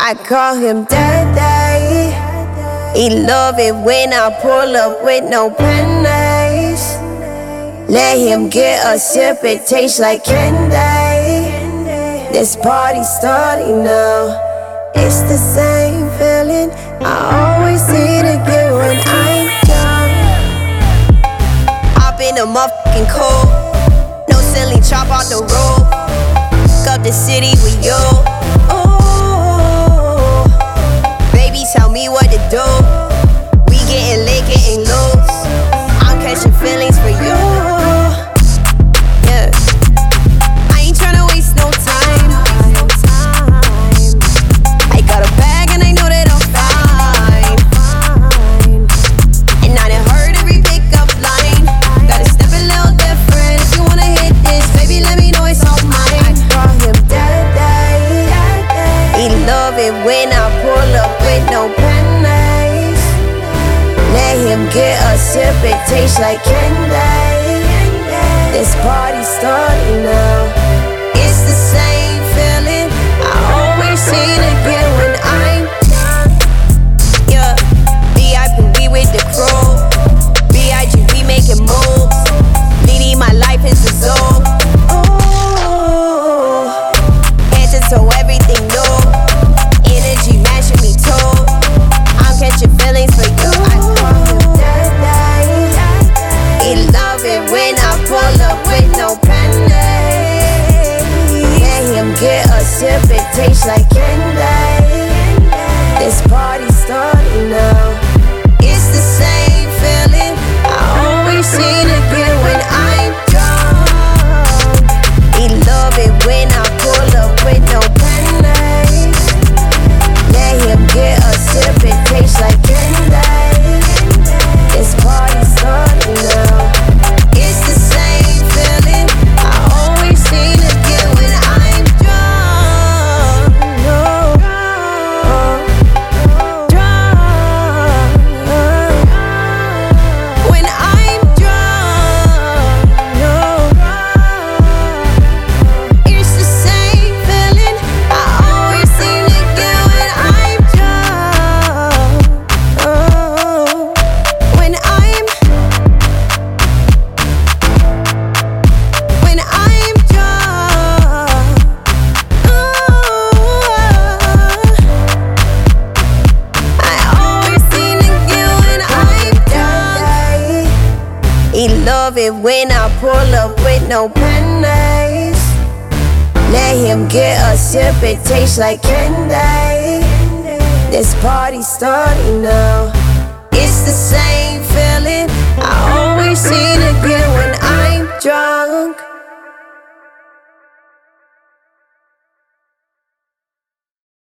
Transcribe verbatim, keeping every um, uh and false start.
I call him Daddy. He love it when I pull up with no pennies. Let him get a sip, it tastes like candy. This party's starting now. It's the same feeling I always see it again when I'm down. Hop in the motherfucking cold. No ceiling, chop out the road. Up the city with you. Oh, baby, tell me what to do. We getting lit, getting loose. I'm catching feelings for you. Yeah, I ain't tryna waste no time. I got a bag and I know that I'm fine. And I done heard every pickup line. Gotta step a little different. If you wanna hit this, baby, let me know it's all mine. I call him Daddy. He love it when I pull up with no pennies. Let him get a sip, it tastes like candy. This party's starting now. It's the same feeling I always see it again when I'm down. Yeah, V I P, we with the crew. B I G, we making moves. Leading my life is a zoo. Ooh, head to toe, everything new. Energy matching me too. I'm catching feelings for you. I call him Daddy. He love it when I pull up with no pennies. Let him get a sip, it tastes like candy. This party's starting now. It's the same feeling I always see it again when I'm drunk. He love it when I pull up with no pennies. Let him get a sip, it tastes like candy. This party's starting now. It's the same feeling I always see it again when I'm drunk. Drunk. When I'm drunk. It's the same feeling I always see it again when I'm drunk. When I'm When I'm drunk. I always see it again when I'm drunk. He love it when I pull up with no pennies. Let him get a sip, it tastes like candy. This party's starting now. It's the same